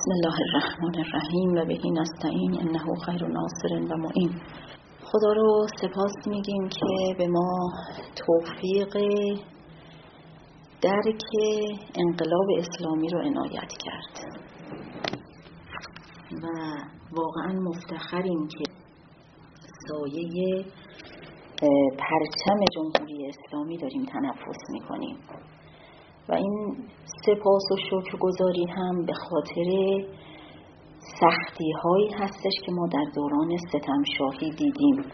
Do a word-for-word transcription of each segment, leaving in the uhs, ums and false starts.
بسم الله الرحمن الرحیم و بهی نستعین انه خیر ناصر و معین. خدا رو سپاس میگیم که به ما توفیق درک انقلاب اسلامی رو عنایت کرد و واقعا مفتخریم که سایه پرچم جمهوری اسلامی داریم تنفس میکنیم و این سپاس و شکرگزاری هم به خاطر سختی هایی هستش که ما در دوران ستم شاهی دیدیم،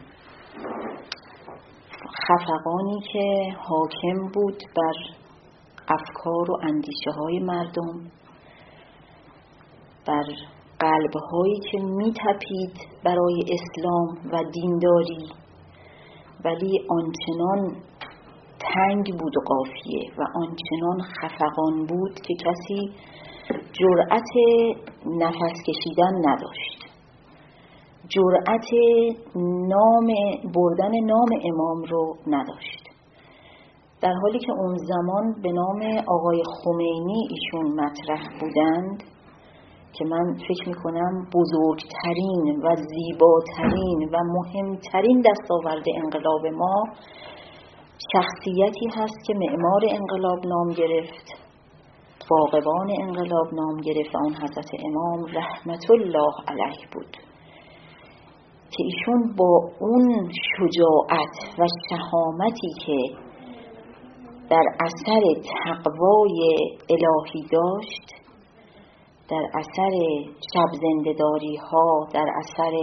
خفقانی که حاکم بود بر افکار و اندیشه های مردم، بر قلب هایی که می تپید برای اسلام و دینداری، ولی آنچنان تنگ بود و قافیه و آنچنان خفقان بود که کسی جرأت نفس کشیدن نداشت، جرأت نام بردن نام امام رو نداشت، در حالی که اون زمان به نام آقای خمینی ایشون مطرح بودند که من فکر میکنم بزرگترین و زیباترین و مهمترین دستاورد انقلاب ما شخصیتی هست که معمار انقلاب نام گرفت، باغبان انقلاب نام گرفت و اون حضرت امام رحمت الله علیه بود که ایشون با اون شجاعت و شهامتی که در اثر تقوای الهی داشت، در اثر شب زنده‌داری ها، در اثر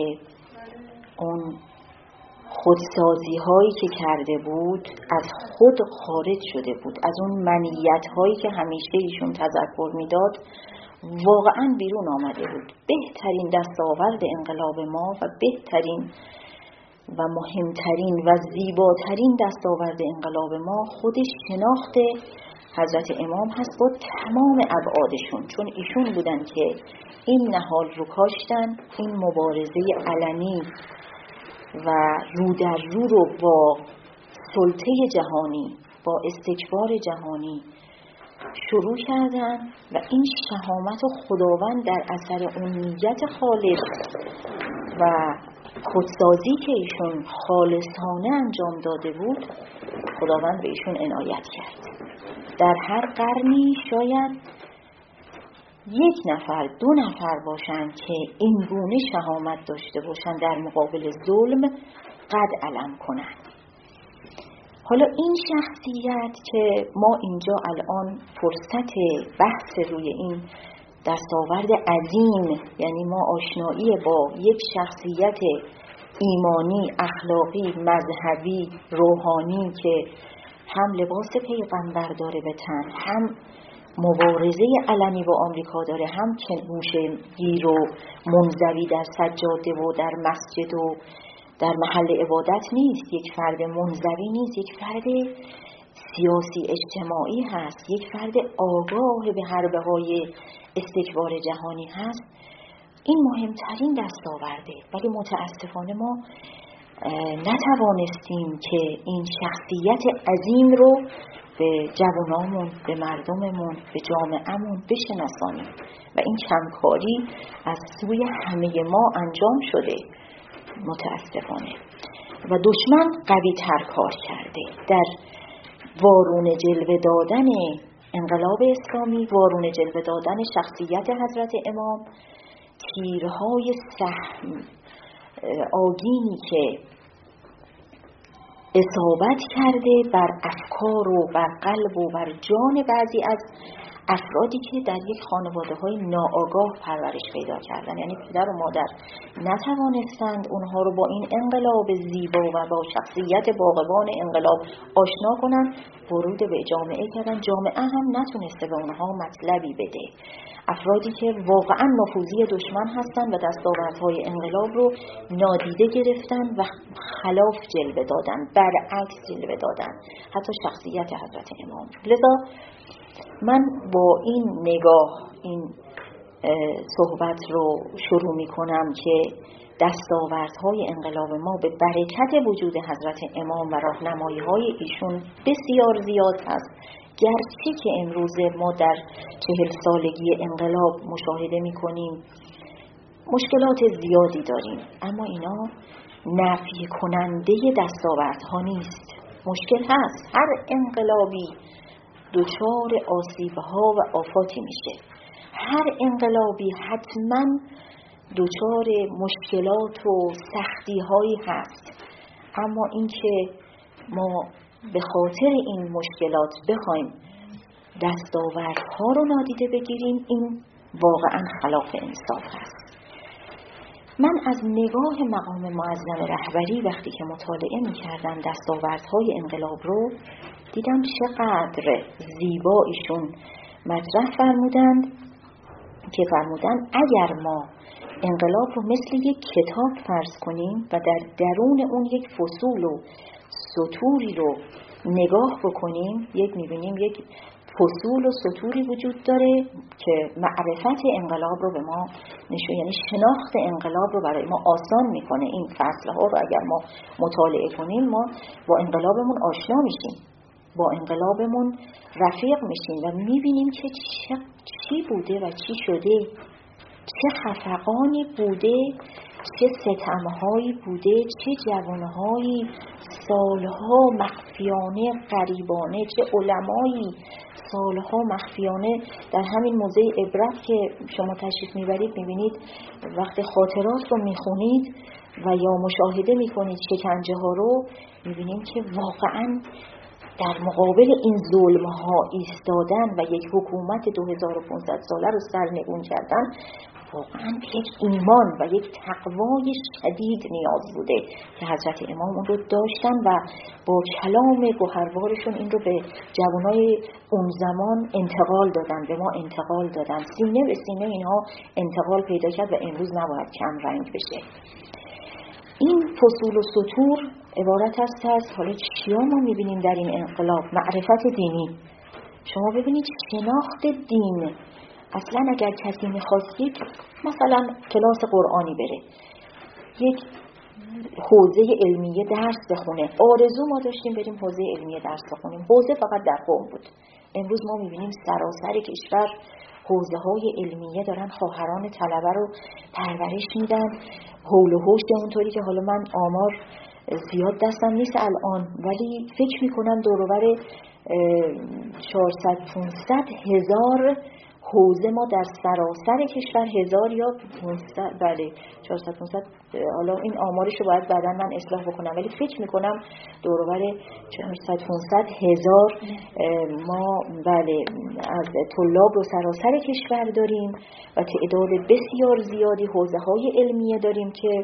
اون خودسازی هایی که کرده بود از خود خارج شده بود، از اون منیت هایی که همیشه ایشون تذکر میداد واقعا بیرون آمده بود. بهترین دستاورد انقلاب ما و بهترین و مهمترین و زیباترین دستاورد انقلاب ما خودش شناخت حضرت امام هست با تمام ابعادشون، چون ایشون بودن که این نهال رو کاشتن، این مبارزه علنی و رو در رو رو با سلطه جهانی، با استکبار جهانی شروع کردن و این شهامت و خداوند در اثر اون نیت خالص و خودسازی که ایشون خالصانه انجام داده بود خداوند به ایشون عنایت کرد. در هر قرنی شاید یک نفر دو نفر باشند که این گونه شهامت داشته باشند در مقابل ظلم قد علم کنند. حالا این شخصیت که ما اینجا الان فرصت بحث روی این دستاورد عظیم، یعنی ما آشنایی با یک شخصیت ایمانی، اخلاقی، مذهبی، روحانی که هم لباس پیغمبر داره به تن، هم مبارزه علنی با آمریکا داره، هم که موشه گیر و منزوی در سجاده و در مسجد و در محل عبادت نیست، یک فرد منزوی نیست، یک فرد سیاسی اجتماعی هست، یک فرد آگاه به حربه های استکبار جهانی هست. این مهمترین دستاورده، ولی متاسفانه ما نتوانستیم که این شخصیت عظیم رو به جوانامون، به مردممون، به جامعهمون بشناسانیم و این کمکاری از سوی همه ما انجام شده متاسفانه و دشمن قوی تر کار کرده در وارونه جلوه دادن انقلاب اسلامی، وارونه جلوه دادن شخصیت حضرت امام، تیرهای سهم آگینی که اصابت کرده بر افکار و بر قلب و بر جان بعضی از افرادی که در یک خانواده های ناآگاه پرورش پیدا کردن، یعنی پدر و مادر نتوانستند اونها رو با این انقلاب زیبا و با شخصیت باغبان انقلاب آشنا کنن، ورود به جامعه کردن، جامعه هم نتونسته به اونها مطلبی بده. افرادی که واقعا نفوذی دشمن هستن و دستاوردهای انقلاب رو نادیده گرفتن و خلاف جلوه دادن، برعکس جلوه دادن، حتی شخصیت حضرت امام. لذا من با این نگاه این صحبت رو شروع می کنم که دستاوردهای انقلاب ما به برکت وجود حضرت امام و راهنمایی‌های ایشون بسیار زیاد هست. گرچه که امروز ما در چهل سالگی انقلاب مشاهده می‌کنیم مشکلات زیادی داریم، اما اینا نفی کننده دستاوردها نیست. مشکل هست، هر انقلابی دچار آسیب‌ها و آفاتی میشه، هر انقلابی حتما دچار مشکلات و سختی‌هایی هست، اما اینکه ما به خاطر این مشکلات بخوایم دستاوردها رو نادیده بگیریم، این واقعا خلاف انصاف هست. من از نگاه مقام معظم رهبری وقتی که مطالعه می‌کردم دستاوردهای انقلاب رو، دیدم چقدر زیبا ایشون مطرح فرمودند که فرمودند اگر ما انقلاب رو مثل یک کتاب فرض کنیم و در درون اون یک فصول و سطوری رو نگاه بکنیم، یک می‌بینیم یک فصول و سطوری وجود داره که معرفت انقلاب رو به ما نشون، یعنی شناخت انقلاب رو برای ما آسان میکنه. این فصلها رو اگر ما مطالعه کنیم ما با انقلابمون آشنا میشیم، با انقلابمون رفیق میشیم و میبینیم که چی بوده و چی شده، چه خفقانی بوده، چه ستمهایی بوده، چه جوانهایی سالها مخفیانه غریبانه، چه علمایی سالها مخفیانه. در همین موزه عبرت که شما تشریف میبرید میبینید وقتی خاطرات رو میخونید و یا مشاهده میکنید شکنجه ها رو، میبینید که واقعا در مقابل این ظلم ها ایستادن و یک حکومت دو هزار و پانصد ساله رو سرنگون کردن واقعا یک ایمان و یک تقوای شدید نیاز بوده که حضرت امام اون رو داشتن و با کلام گوهروارشون این رو به جوانای اون زمان انتقال دادن، به ما انتقال دادن. سینه به سینه اینها انتقال پیدا کرد و امروز نباید کم رنگ بشه. این فصول و سطور عبارت است از حالا چیا ما میبینیم در این انقلاب؟ معرفت دینی. شما ببینید شناخت دین. اصلا اگر کسی میخواست یک مثلا کلاس قرآنی بره، یک حوزه علمیه درس بخونه، آرزو ما داشتیم بریم حوزه علمیه درس بخونیم، حوزه فقط در قم بود. امروز ما میبینیم سراسر کشور حوزه های علمیه دارن خواهران طلبه رو پرورش میدن، حول و حوش. اونطوری که حالا من آمار زیاد دستم نیست الان، ولی فکر میکنم دور و بر چهارصد پانصد هزار حوزه ما در سراسر کشور، هزار یا پانصد، بله چهارصد پانصد، حالا این آمارشو باید بعدا من اصلاح بکنم، ولی فکر میکنم دور و بر چهارصد پانصد هزار ما بله از طلاب رو سراسر کشور داریم و تعداد بسیار زیادی حوزه های علمیه داریم که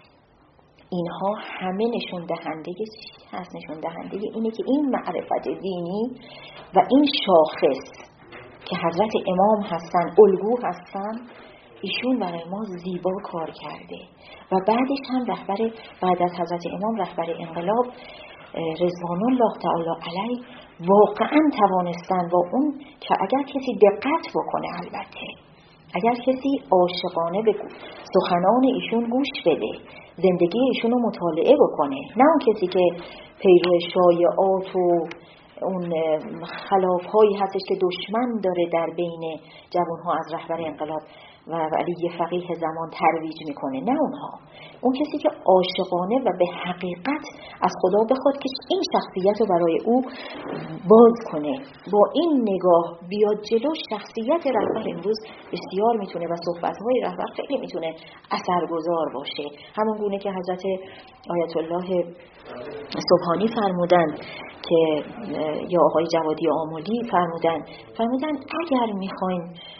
اینها همه نشون دهنده چی هست؟ نشون دهنده اینه که این معرفت دینی و این شاخص که حضرت امام هستن، الگو هستن، ایشون برای ما زیبا کار کرده و بعدش هم رهبر بعد از حضرت امام رهبر انقلاب رضوان الله تعالی علیه واقعا توانستن با اون که اگر کسی دقت بکنه، البته اگر کسی عاشقانه به سخنان ایشون گوش بده، زندگی ایشون رو مطالعه بکنه، نه اون کسی که پیرو شایعات و اون خلاف‌هایی هستش که دشمن داره در بین جوان‌ها از رهبر انقلاب و علی فقیه زمان ترویج میکنه، نه اونها. اون کسی که عاشقانه و به حقیقت از خدا بخواد که این شخصیت رو برای او باز کنه، با این نگاه بیاد جلو، شخصیت رهبر امروز بسیار میتونه و صحبت‌های رهبر خیلی میتونه اثرگذار باشه. همون گونه که حضرت آیت الله سبحانی فرمودن که یا آقای جوادی آملی فرمودن فرمودن اگر میخواین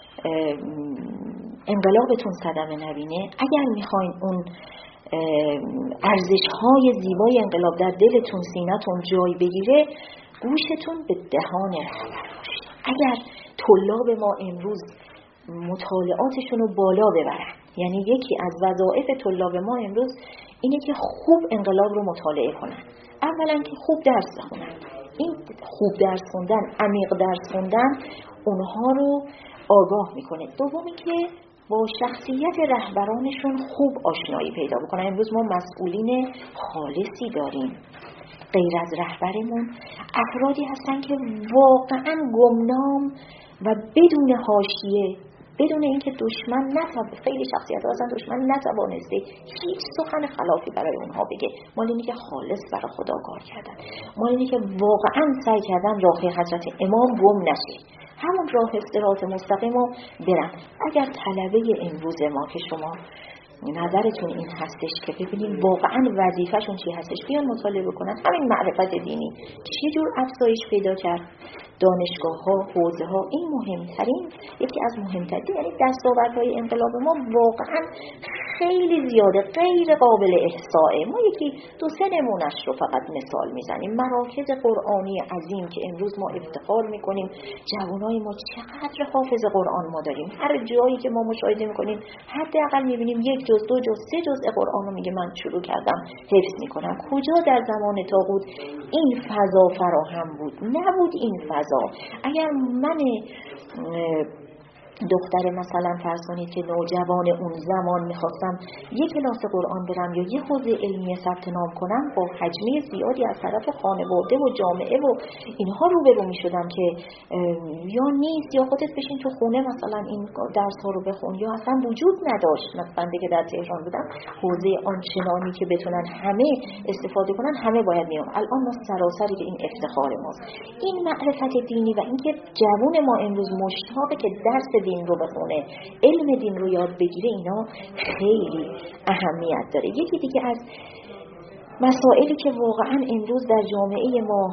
انقلابتون صدمه نبینه، اگر میخواین اون ارزش‌های زیبای انقلاب در دلتون، سینه‌تون جای بگیره، گوشتون به دهان رهبر باشه. اگر طلاب ما امروز مطالعاتشون رو بالا ببرن، یعنی یکی از وظایف طلاب ما امروز اینه که خوب انقلاب رو مطالعه کنن. اولا که خوب درس بخونن. این خوب درس خوندن، عمیق درس خوندن اونها رو آگاه میکنه. دومی که با شخصیت رهبرانشون خوب آشنایی پیدا بکنن. امروز ما مسئولین خالصی داریم غیر از رهبرمون افرادی هستن که واقعا گمنام و بدون حاشیه، بدون اینکه دشمن نتوانه، خیلی شخصیت‌ها اصلا دشمن نتوانسته هیچ سخن خلافی برای اونها بگه، مال اینه که خالص برای خدا کار کردن، مال اینه که واقعا سعی کردن راه حضرت امام گم نشه، همون راه صراط مستقیم رو برن. اگر طلبه امروز ما که شما نظرتون این هستش که ببینیم واقعا وظیفه‌شون چی هستش، بیان مطالعه بکنن همین معرفت دینی چه جور افزایش پیدا کرد، دانشگاه‌ها، حوزه‌ها، این مهمترین، یکی از مهمترین، یعنی دستاوردهای انقلاب ما واقعا خیلی زیاده، غیر قابل احصائه. ما یکی دو سه نمونش رو فقط مثال میزنیم. مراکز قرآنی عظیم که امروز ما افتخار میکنیم، جوانای ما چقدر حافظ قرآن ما داریم، هر جایی که ما مشاهده میکنیم حداقل میبینیم یک جز، دو جز، سه جز قرآن رو میگه من شروع کردم حفظ میکنم. کجا در زمان طاغوت این فضا فراهم بود؟ نبود این فضا. اگر من دختر مثلا فرض کنید که نوجوان اون زمان میخواستم یک کلاس قرآن برم یا یه حوزه علمی ثبت نام کنم، با حجمه زیادی از طرف خانواده و جامعه و اینها روبرو میشدم که یا نیست یا خودت بشین تو خونه مثلا این درس ها رو بخون، یا اصلا وجود نداشت. مثلا دیگه در تهران بودم، حوزه آنچنانی که بتونن همه استفاده کنن همه باید میام. الان ما سراسری که این افتخار ماست، این معرفت دینی و اینکه جوان ما امروز مشتاقه که درس دین رو بخونه، علم دین رو یاد بگیره، اینا خیلی اهمیت داره. یکی دیگه از مسائلی که واقعا امروز در جامعه ما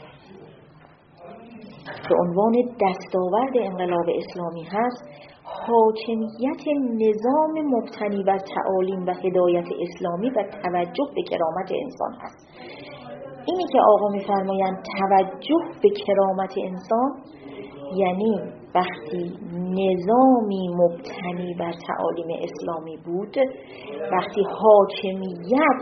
به عنوان دستاورد انقلاب اسلامی هست، حاکمیت نظام مبتنی بر تعالیم و هدایت اسلامی و توجه به کرامت انسان هست. اینی که آقا می‌فرمایند توجه به کرامت انسان، یعنی وقتی نظامی مبتنی بر تعالیم اسلامی بود، وقتی حاکمیت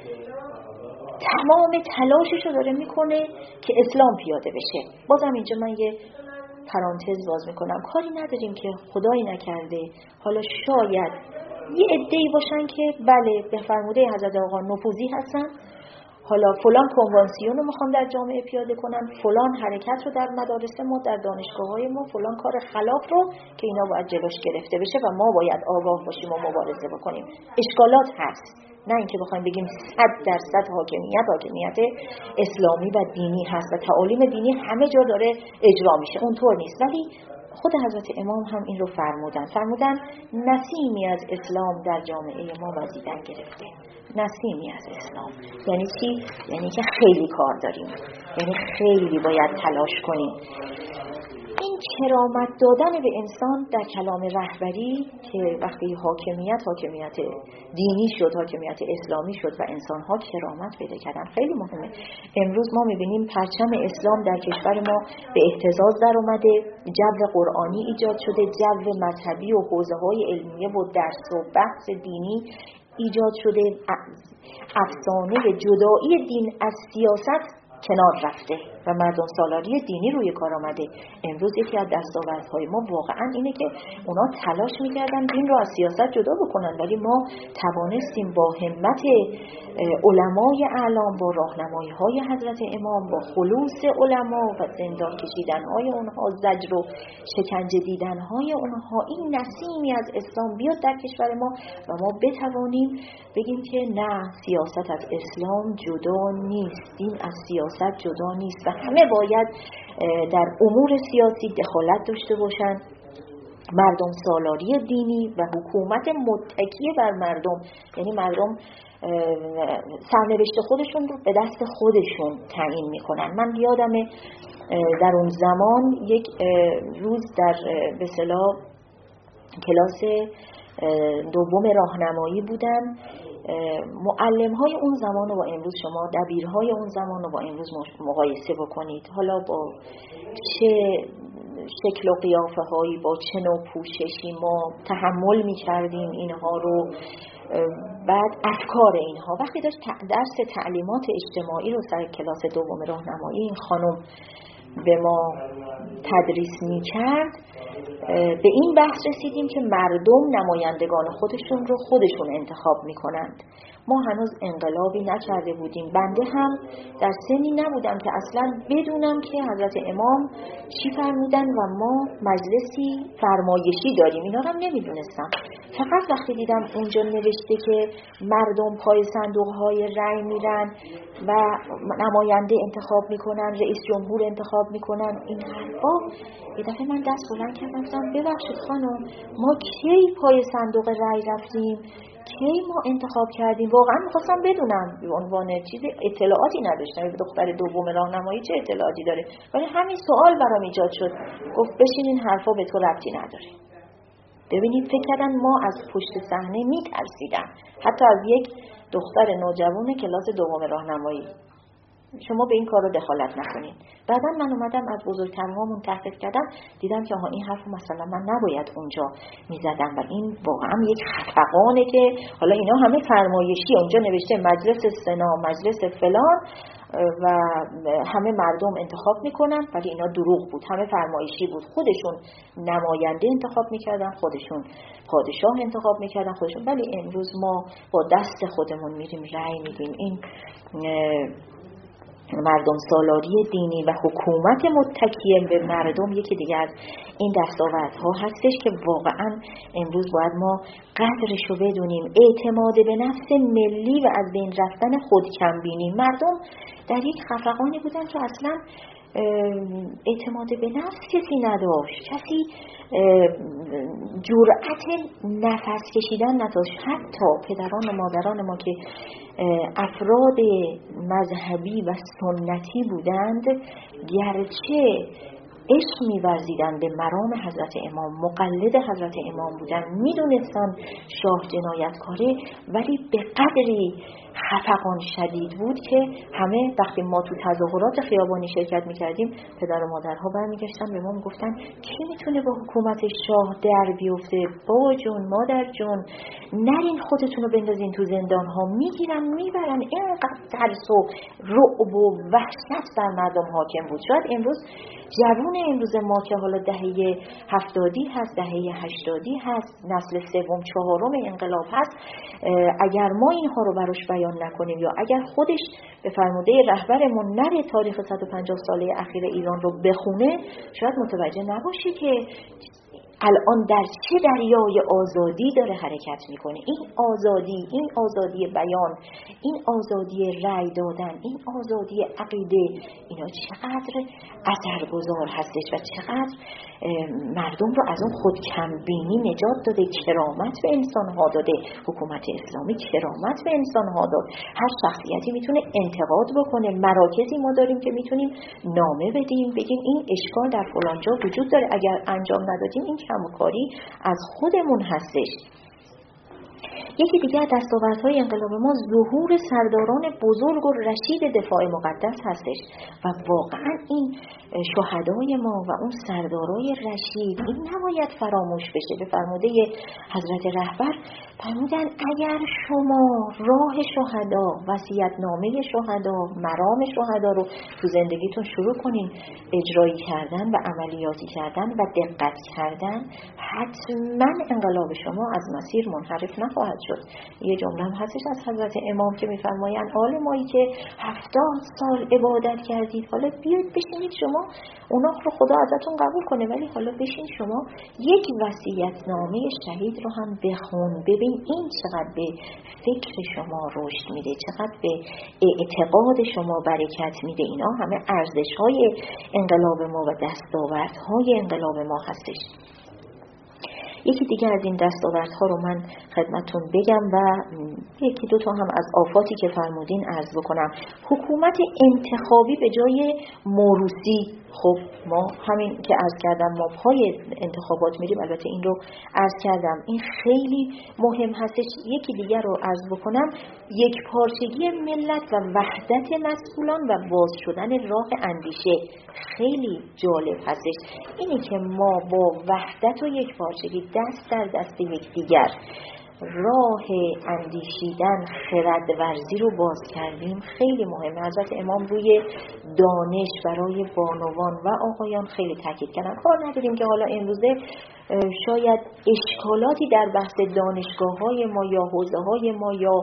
تمام تلاشش رو داره میکنه که اسلام پیاده بشه. بازم اینجا من یه پرانتز باز میکنم، کاری نداریم که خدایی نکرده حالا شاید یه عده‌ای باشن که بله به فرموده حضرت آقا نفوذی هستن، حالا فلان کنوانسیون رو میخوام در جامعه پیاده کنن، فلان حرکت رو در مدارس ما، در دانشگاه‌های ما، فلان کار خلاف رو که اینا باید جلوش گرفته بشه و ما باید آگاه باشیم و مبارزه بکنیم. اشکالات هست، نه اینکه بخوایم بگیم صد درصد حاکمیت حاکمیت اسلامی و دینی هست و تعالیم دینی همه جا داره اجرا میشه، اونطور نیست. ولی خود حضرت امام هم این رو فرمودن فرمودن نسیمی از اسلام در جامعه ما وزیدن گرفته. نسیمی از اسلام یعنی چی؟ یعنی که خیلی کار داریم، یعنی خیلی باید تلاش کنیم. این کرامت دادن به انسان در کلام رهبری که وقتی حاکمیت حاکمیت دینی شد، حاکمیت اسلامی شد و انسان‌ها کرامت پیدا کردن، خیلی مهمه. امروز ما می‌بینیم پرچم اسلام در کشور ما به اهتزاز در اومده، جو قرآنی ایجاد شده، جو مذهبی و حوزه‌های علمیه و درس و بحث دینی ایجاد شده، افسانه جدایی دین از سیاست کنار رفته و مردم سالاری دینی روی کار آمده. امروز یکی از دستاوردهای ما واقعا اینه که اونا تلاش میکردن دین رو از سیاست جدا بکنن، ولی ما توانستیم با همت علمای اعلام، با راهنمایی های حضرت امام، با خلوص علما و زندان کشیدن های اونها، زجر و شکنجه دیدن های اونها، این نسیمی از اسلام بیاد در کشور ما و ما بتوانیم بگیم که نه، سیاست از اسلام جدا نیست، دین از سیاست جدا نیست و همه باید در امور سیاسی دخالت داشته باشند. مردم سالاری دینی و حکومت متکی بر مردم، یعنی مردم سرنوشت خودشون رو به دست خودشون تعیین میکنن. من یادمه در اون زمان یک روز در به اصطلاح کلاس دوم راهنمایی بودم، معلم‌های اون زمان و با امروز شما دبیرهای اون زمان و با امروز مقایسه بکنید، حالا با چه شکل و قیافه هایی، با چه نوع پوششی ما تحمل می‌کردیم اینها رو. بعد افکار اینها وقتی داشت درس تعلیمات اجتماعی رو سر کلاس دوم راهنمایی این خانم به ما تدریس می‌کرد، به این بحث رسیدیم که مردم نمایندگان خودشون رو خودشون انتخاب میکنند. ما هنوز انقلابی نکرده بودیم. بنده هم در سنی نبودم که اصلا بدونم که حضرت امام چی فرمودن و ما مجلسی فرمایشی داریم. اینا رو هم نمیدونستم. فقط وقتی دیدم اونجا نوشته که مردم پای صندوق‌های رأی میرن و نماینده انتخاب میکنن، رئیس جمهور انتخاب میکنن، این حرفا، یه دفعه من دست بلند کردم گفتم ببخشید خانم، ما کی پای صندوق رأی رفتیم؟ کی ما انتخاب کردیم؟ واقعا می‌خواستم بدونم. به عنوان چیز اطلاعاتی نداشتم. به دختر دوم راهنمایی چه اطلاعاتی داره؟ ولی همین سوال برام ایجاد شد. گفت بشین، این حرفا به تو ربطی نداره. ببینید فکر کردن ما از پشت صحنه میترسیدن، حتی از یک دختر نوجوان کلاس دوم راهنمایی. شما به این کارو دخالت نکنید. بعدا من اومدم از بزرگترهامون تحقیق کردم، دیدم که آها این حرفو مثلا من نباید اونجا میزدم و این واقعا یک خفقانه که حالا اینا همه فرمایشی، اونجا نوشته مجلس سنا، مجلس فلان و همه مردم انتخاب میکنن، ولی اینا دروغ بود، همه فرمایشی بود. خودشون نماینده انتخاب میکردن، خودشون پادشاه انتخاب میکردن خودشون. ولی امروز ما با دست خودمون میریم رأی میدیم. این مردم سالاری دینی و حکومت متکی به مردم یکی دیگر از این دستاوردها هستش که واقعا امروز باید ما قدرشو بدونیم. اعتماد به نفس ملی و از بین رفتن خودکمبینی. مردم در یک خفقانی بودن که اصلا اعتماد به نفس کسی نداشت، کسی جرأت نفس کشیدن نداشت. حتی پدران و مادران ما که افراد مذهبی و سنتی بودند، گرچه عشق می‌ورزیدند به مرام حضرت امام، مقلد حضرت امام بودند، می‌دونستند شاه جنایتکاره، ولی به قدری خفقان شدید بود که همه وقتی ما تو تظاهرات خیابانی شرکت می‌کردیم، پدر و مادرها برمیگشتن به ما میگفتن کی میتونه با حکومت شاه در بیفته؟ بابا جون، مادر جون، نرین خودتون رو بندازین تو زندان‌ها، میگیرن میبرن. اینقدر ترس و رعب و وحشت بر مردم حاکم بود. شاید امروز جوان امروز ما که حالا دهه هفتادی هست، دهه هشتادی هست، نسل سوم چهارم انقلاب هست، اگر ما اینها رو براش بیان نکنیم یا اگر خودش به فرموده رهبرمون نره تاریخ صد و پنجاه ساله اخیر ایران رو بخونه، شاید متوجه نباشه که الان در چه دریای آزادی داره حرکت میکنه. این آزادی، این آزادی بیان، این آزادی رأی دادن، این آزادی عقیده، اینا چقدر اثرگذار هستش و چقدر مردم رو از اون خودکمبینی نجات داده، کرامت به انسانها داده. حکومت اسلامی کرامت به انسانها داد. هر شخصیتی میتونه انتقاد بکنه. مراکزی ما داریم که میتونیم نامه بدیم، بگیم این اشکال در فلان جا وجود داره، اگر انجام ندادیم این کمکاری از خودمون هستش. یکی دیگه از دستاوردهای انقلاب ما ظهور سرداران بزرگ و رشید دفاع مقدس هستش و واقعا این شهدای ما و اون سردارای رشید، این نباید فراموش بشه. به فرموده حضرت رهبر فرمودن اگر شما راه شهدا، وصیت‌نامه شهدا، مرام شهدا رو تو زندگیتون شروع کنین اجرایی کردن و عملیاتی کردن و دقت کردن، حتما انقلاب شما از مسیر منحرف نخواهد شد. یه جمله هم هستش از حضرت امام که میفرمایند عالمایی که هفتاد سال عبادت کردید، حالا بیاید بشینید شما، اونا رو خدا ازتون قبول کنه، ولی حالا بشین شما یک وصیت‌نامه شهید رو هم بخون، ببین این چقدر به فکر شما رشد میده، چقدر به اعتقاد شما برکت میده. اینا همه ارزش‌های انقلاب ما و دستاوردهای انقلاب ما هستش. یکی دیگه از این دستاوردها رو من خدمتتون بگم و یکی دو تا هم از آفاتی که فرمودین عرض بکنم. حکومت انتخابی به جای موروثی. خب ما همین که عرض کردم ما پای انتخابات میریم، البته این رو عرض کردم، این خیلی مهم هستش. یکی دیگر رو عرض بکنم، یک پارچگی ملت و وحدت مسئولان و باز شدن راه اندیشه خیلی جالب هستش. اینه که ما با وحدت و یک پارچگی دست در دست یکدیگر راه اندیشیدن، خردورزی رو باز کردیم خیلی مهمه. حضرت امام روی دانش برای بانوان و آقایان خیلی تاکید کردن. کار نداریم که حالا امروزه شاید اشکالاتی در بحث دانشگاه‌های ما یا حوزه‌های ما یا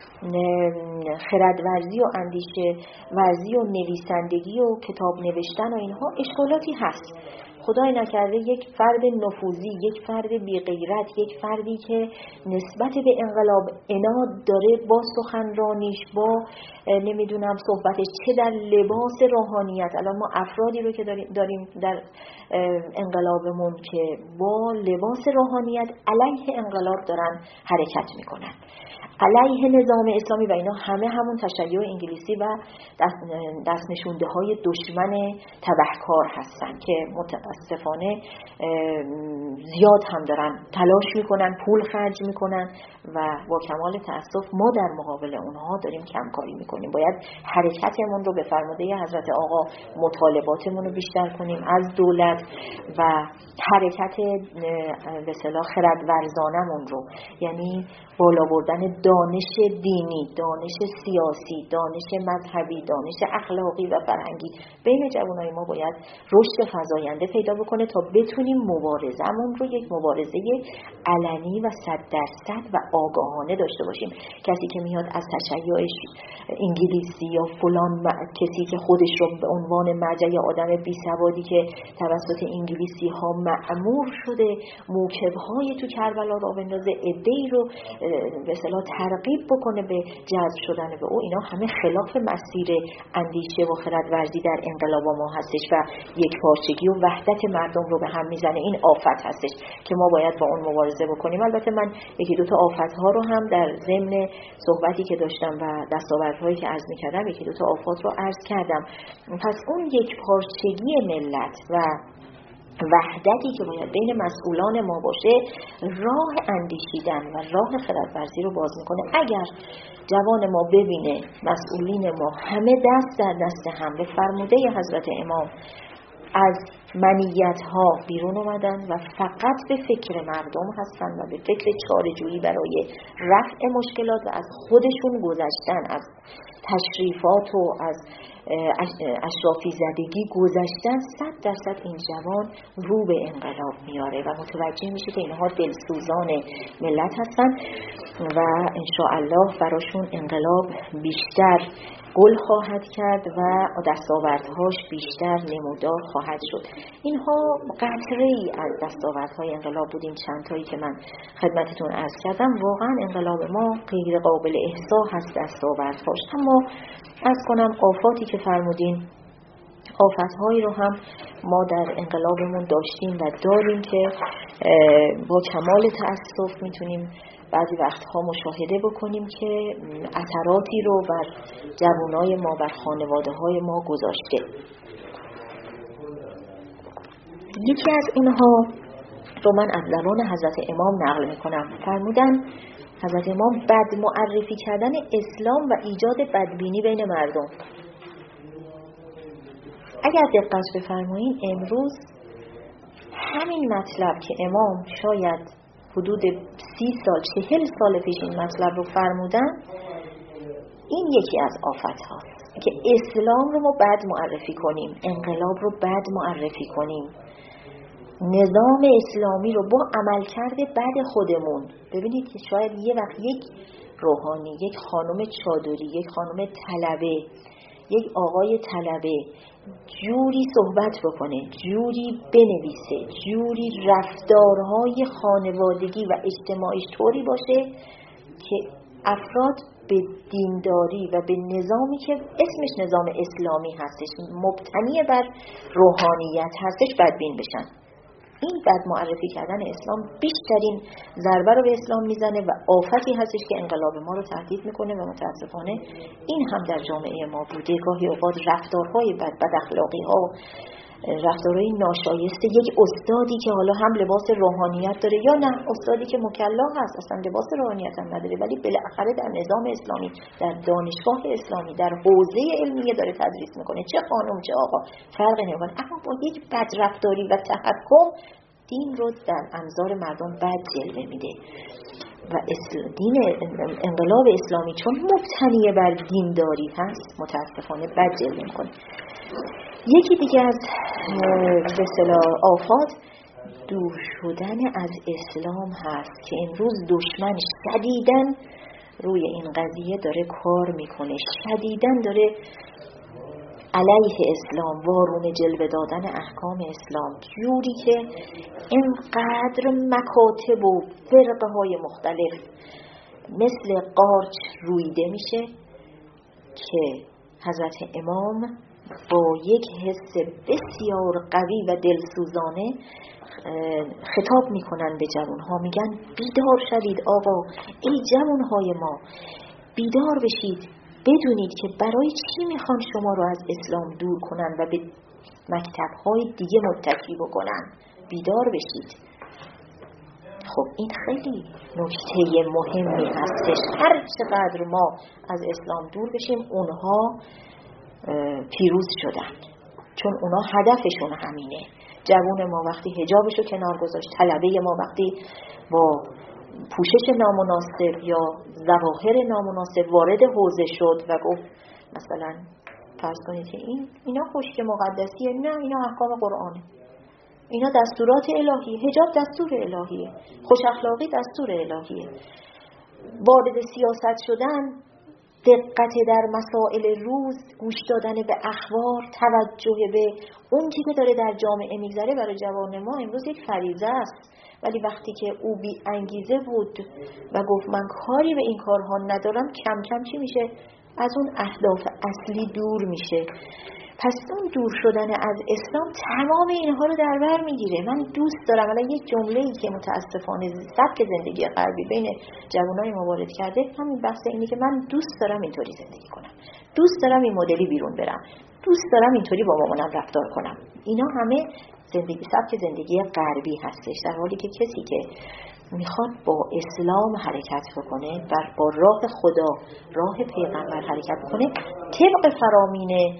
خردورزی و اندیشه ورزی و نویسندگی و کتاب نوشتن و اینها اشکالاتی هست. خدای نکرده یک فرد نفوذی، یک فرد بی غیرت، یک فردی که نسبت به انقلاب عناد داره با سخنرانیش، با نمیدونم صحبتش، چه در لباس روحانیت. الان ما افرادی رو که داریم در انقلابمون که با لباس روحانیت علیه انقلاب دارن حرکت میکنن، علیه نظام اسلامی، و اینا همه همون تشیع انگلیسی و دست, دست نشونده های دشمن تبهکار هستن که متاسفانه زیاد هم دارن تلاش میکنن، پول خرج میکنن و با کمال تأسف ما در مقابل اونها داریم کمکاری میکنیم. باید حرکتمون رو به فرموده حضرت آقا، مطالباتمون رو بیشتر کنیم از دولت و حرکت به اصطلاح خردورزانمون رو، یعنی بالا بردن دانش دینی، دانش سیاسی، دانش مذهبی، دانش اخلاقی و فرهنگی بین جوانای ما باید رشد فزاینده پیدا بکنه تا بتونیم مبارزه‌مون رو یک مبارزه علنی و صد درصد و آگاهانه داشته باشیم. کسی که میاد از تشیع انگلیسی یا فلان کسی که خودش رو به عنوان مرجع یا آدم بی سوادی که توسط انگلیسی ها مأمور شده موکب‌های تو کربلا را بندازه، عده‌ای رو به اصطلاح ترغیب بکنه به جذب شدن به او، اینا همه خلاف مسیر اندیشه و خردورزی در انقلاب ما هستش و یک پارچگی و وحدت مردم رو به هم میزنه. این آفت هستش که ما باید با اون مبارزه بکنیم. البته من یکی دو تا آفت ها رو هم در ضمن صحبتی که داشتم و دستاوردهایی که عرض می‌کردم یکی دو تا آفات رو عرض کردم. پس اون یک پارچگی ملت و وحدتی که باید بین مسئولان ما باشه راه اندیشیدن و راه خردورزی رو باز میکنه. اگر جوان ما ببینه مسئولین ما همه دست در دست هم به فرموده حضرت امام از منیت ها بیرون اومدن و فقط به فکر مردم هستن و به فکر چاره‌جویی برای رفع مشکلات و از خودشون گذشتن، از تشریفات و از اشرافی زدگی گذشتن، صد درصد این جوان رو به انقلاب میاره و متوجه میشه که اینها دلسوزان ملت هستن و انشاءالله براشون انقلاب بیشتر گل خواهد کرد و دستاوردهاش بیشتر نمودار خواهد شد. اینها قطره‌ای از دستاوردهای انقلاب بود، این چند تایی که من خدمتتون عرض کردم. واقعا انقلاب ما غیر قابل احصا هست دستاوردهاش. اما عرض کنم آفاتی که فرمودین، آفت‌هایی رو هم ما در انقلابمون داشتیم و داریم که با کمال تأسف میتونیم بعضی وقتها مشاهده بکنیم که اثراتی رو بر جوانای ما، بر خانواده‌های ما گذاشته. یکی از اینها رو من از زبان حضرت امام نقل میکنم. فرمودن حضرت امام بد معرفی کردن اسلام و ایجاد بدبینی بین مردم. اگر دقت بفرمایید امروز همین مطلب که امام شاید حدود سی سال چهل سال پیش این مطلب رو فرمودن، این یکی از آفت هاست که اسلام رو ما بد معرفی کنیم، انقلاب رو بد معرفی کنیم، نظام اسلامی رو با عملکرد بد خودمون. ببینید که شاید یه وقت یک روحانی، یک خانم چادری، یک خانم طلبه، یک آقای طلبه جوری صحبت بکنه، جوری بنویسه، جوری رفتارهای خانوادگی و اجتماعیش طوری باشه که افراد به دینداری و به نظامی که اسمش نظام اسلامی هستش، مبتنی بر روحانیت هستش، بدبین بشن. این بد معرفی کردن اسلام بیشترین ضربه رو به اسلام میزنه و آفتی هستش که انقلاب ما رو تهدید میکنه و متاسفانه این هم در جامعه ما بوده. گاهی اوقات رفتارهای بد، بد اخلاقی ها، رفتارهای ناشایسته یک استادی که حالا هم لباس روحانیت داره یا نه استادی که مکلا هست اصلا لباس روحانیت هم نداره، ولی بالاخره در نظام اسلامی، در دانشگاه اسلامی، در حوزه علمیه داره تدریس میکنه، چه خانم چه آقا فرق نمیکنه، اما با یک بدرفتاری و تحکم دین رو در انظار مردم بد جلوه میده و دین انقلاب اسلامی چون مبتنی بر دینداری هست متاسفانه بد جلوه میکنه. یکی دیگه از به اصطلاح آفات دور شدن از اسلام هست که امروز دشمن شدیداً روی این قضیه داره کار میکنه، شدیداً داره علیه اسلام وارونه جلوه دادن احکام اسلام، جوری که اینقدر مکاتب و فرقه های مختلف مثل قارچ رویده میشه که حضرت امام با یک حس بسیار قوی و دلسوزانه خطاب میکنن به جوانها، میگن بیدار شوید آقا، ای جوانهای ما بیدار بشید، بدونید که برای چی میخوان شما رو از اسلام دور کنن و به مکتب‌های دیگه متکی بکنن، بیدار بشید. خب این خیلی نکته مهمی هستش. هر چقدر ما از اسلام دور بشیم اونها پیروز شدن، چون اونها هدفشون همینه. جوون ما وقتی حجابشو کنار گذاشت، طلبه ما وقتی با پوشش نامناسب یا ظواهر نامناسب وارد حوزه شد و گفت مثلا فرض کنید که این اینا خشک مقدسیه، نه اینا احکام قرآنه، اینا دستورات الهیه، حجاب دستور الهیه، خوش اخلاقی دستور الهیه. وارد سیاست شدن، دقت در مسائل روز، گوش دادن به اخبار، توجه به اون چیزی که داره در جامعه میگذره برای جوان ما امروز یک فریضه است. ولی وقتی که او بی انگیزه بود و گفت من کاری به این کارها ندارم، کم کم چی میشه؟ از اون اهداف اصلی دور میشه. پس اون دور شدن از اسلام تمام اینها رو در بر میگیره. من دوست دارم، الان یک جمله‌ای که متاسفانه سبک زندگی غربی بین جوانای ما وارد کرده، همین بحث اینه که من دوست دارم اینطوری زندگی کنم، دوست دارم این مدلی بیرون برم، دوست دارم اینطوری با مامانم رفتار کنم. اینا همه زندگی سبک زندگی غربی هستش، در حالی که کسی که میخواد با اسلام حرکت بکنه و با راه خدا، راه پیغمبر حرکت بکنه، طبق فرامین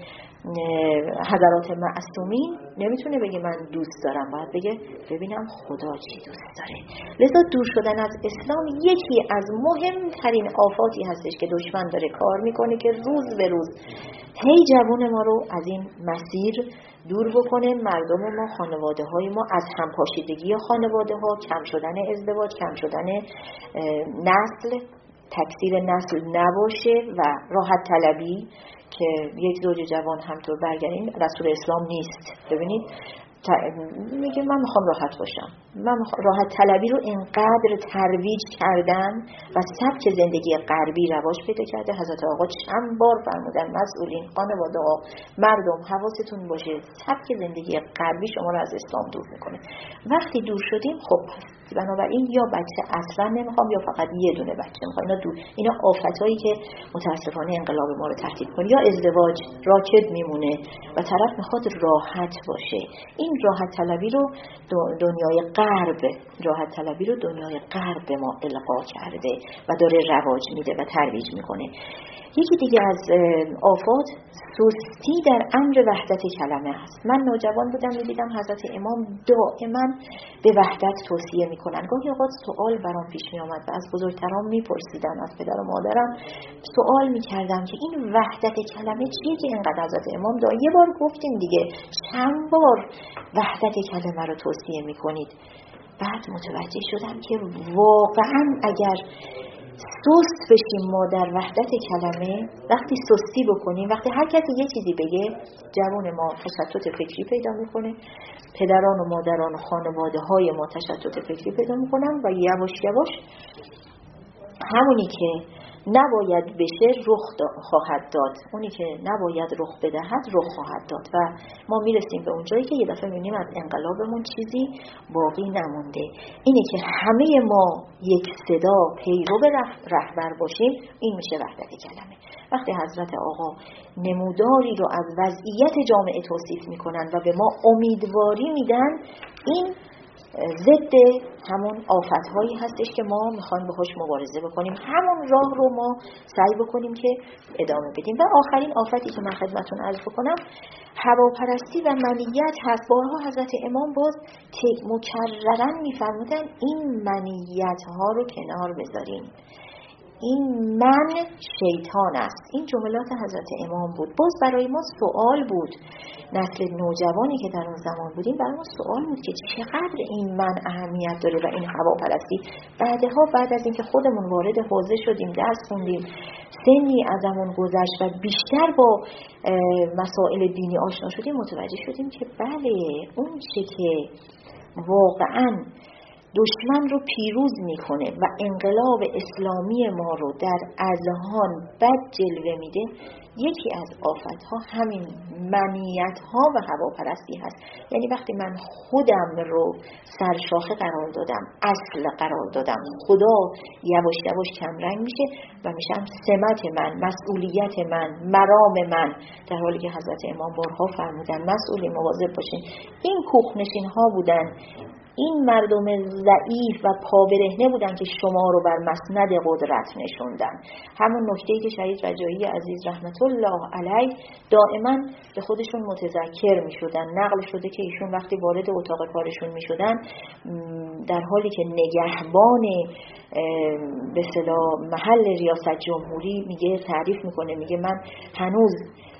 حضرات معصومین نمیتونه بگه من دوست دارم، باید بگه ببینم خدا چی دوست داره. لذا دور شدن از اسلام یکی از مهمترین آفاتی هستش که دشمن داره کار میکنه که روز به روز هی جوان ما رو از این مسیر دور بکنه. مردم ما، خانواده های ما از همپاشیدگی خانواده ها، کم شدن ازدواج، کم شدن نسل، تکثیر نسل نباشه و راحت طلبی که یک زوج جوان همطور برگردین رسول اسلام نیست. ببینید میگه من میخوام راحت باشم، من راحت طلبی رو اینقدر ترویج کردن و سبک زندگی غربی رواج پیدا کرده. حضرت آقا چند بار فرمودن مسئولین، خانواده ها، مردم حواستون باشه، سبک زندگی غربی شما رو از اسلام دور میکنه. وقتی دور شدیم خب بنابراین یا بچه اصلا نمیخوام یا فقط یه دونه بچه میخوام. اینا دو اینا آفتایی که متاسفانه انقلاب ما رو تهدید کنه. یا ازدواج راکد میمونه و طرف میخواد راحت باشه. این راحت طلبی رو دنیای غرب راحت طلبی رو دنیای غرب به ما القا کرده و داره رواج میده و ترویج میکنه. یکی دیگه از آفات سستی در امر وحدت کلمه است. من نوجوان بودم می‌دیدم حضرت امام دائما به وحدت توصیه میکنن. گاهی اوقات سوال برام پیش می آمد و از بزرگترام میپرسیدم، از پدر و مادرم سوال میکردم که این وحدت کلمه چیه که اینقدر حضرت امام دا یه بار گفتیم دیگه، چند بار وحدت کلمه رو توصیه میکنید؟ بعد متوجه شدم که واقعا اگر سست بشیم ما در وحدت کلمه، وقتی سستی بکنیم، وقتی هر کسی یه چیزی بگه، جوان ما تشتت فکری پیدا میکنه، پدران و مادران و خانواده های ما تشتت فکری پیدا میکنن و یواش یواش همونی که نباید بشه رخ خواهد داد، اونی که نباید رخ بدهد رخ خواهد داد و ما میرسیم به اون جایی که یه دفعه میبینیم از انقلابمون چیزی باقی نمونده. اینه که همه ما یک صدا پیرو رهبر باشیم، این میشه وحدت کلمه. وقتی حضرت آقا نموداری رو از وضعیت جامعه توصیف میکنن و به ما امیدواری میدن، این ضد همون آفت‌هایی هستش که ما میخوایم باهاش مبارزه بکنیم. همون راه رو ما سعی بکنیم که ادامه بدیم. و آخرین آفتی که من خدمتتون عرض بکنم هواپرستی و منیت هست. بارها حضرت امام باز مکررن میفرمودن این منیت ها رو کنار بذاریم، این من شیطان است. این جملات حضرت امام بود. باز برای ما سوال بود، نسل نوجوانی که در اون زمان بودیم برای ما سوال بود که چقدر این من اهمیت داره و این هواپرستی. بعدها بعد از اینکه خودمون وارد حوزه شدیم، درس خوندیم، سنی ازمون گذشت و بیشتر با مسائل دینی آشنا شدیم، متوجه شدیم که بله اون چه که واقعاً دشمن رو پیروز میکنه و انقلاب اسلامی ما رو در اذهان بد جلوه میده، یکی از آفتها همین منیت‌ها و هواپرستی هست. یعنی وقتی من خودم رو سرشاخه قرار دادم، اصل قرار دادم، خدا یواش یواش کمرنگ میشه و میشم سمت من، مسئولیت من، مرام من، در حالی که حضرت امام بارها فرمودن مسئولی مواظب باشین. این کوخنشین ها بودن، این مردم ضعیف و پابرهنه بودن که شما رو بر مسند قدرت نشوندن. همون نکته‌ای که شهید رجایی عزیز رحمت الله علیه دائما به خودشون متذکر می‌شدن. نقل شده که ایشون وقتی وارد اتاق کارشون می‌شدن، در حالی که نگهبان به اصطلاح محل ریاست جمهوری میگه تعریف میکنه، میگه من هنوز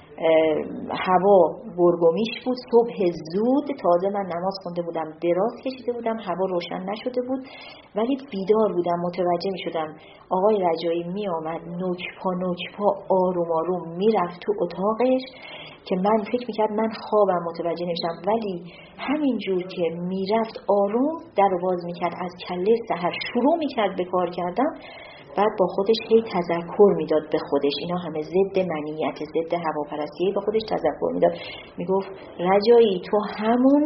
هوا گرگومیش بود، صبح زود، تازه من نماز خونده بودم، دراز کشیده بودم، هوا روشن نشده بود ولی بیدار بودم، متوجه می شدم آقای رجایی می آمد نوک پا نوک پا آروم آروم می رفت تو اتاقش که من فکر می کرد من خوابم، متوجه نمیشم، ولی همین جور که می رفت آروم در باز می کرد، از کله سحر شروع می کرد به کار کردن، بعد با خودش هی تذکر میداد به خودش، اینا همه ضد منیت، ضد هواپرستی، با خودش تذکر میداد، میگفت رجایی تو همون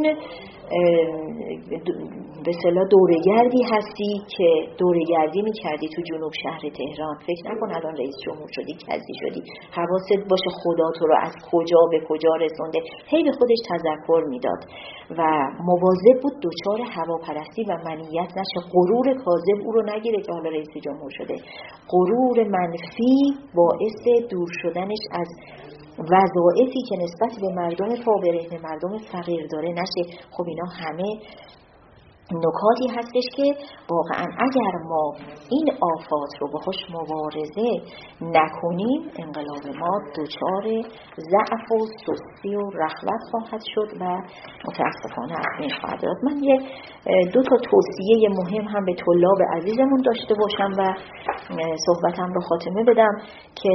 به اصطلاح دوره‌گردی هستی که دوره‌گردی میکردی تو جنوب شهر تهران، فکر نکن الان رئیس جمهور شدی کسی شدی، حواست باشه خدا تو رو از کجا به کجا رسونده. هی به خودش تذکر میداد و مواظب بود دچار هواپرستی و منیت نشه، غرور کاذب او رو نگیره که حالا رئیس جمهور شده. غرور منفی باعث دور شدنش از وظایفی که نسبت به مردم پابرهنه، مردم فقیر داره نشه. خب اینا همه نکاتی هستش که واقعا اگر ما این آفات رو باهاش مبارزه نکنیم، انقلاب ما دچار ضعف و سستی و رخوت خواهد شد و متاسفانه از بین خواهد رفت. من یه دو تا توصیه مهم هم به طلاب عزیزمون داشته باشم و صحبتم رو خاتمه بدم که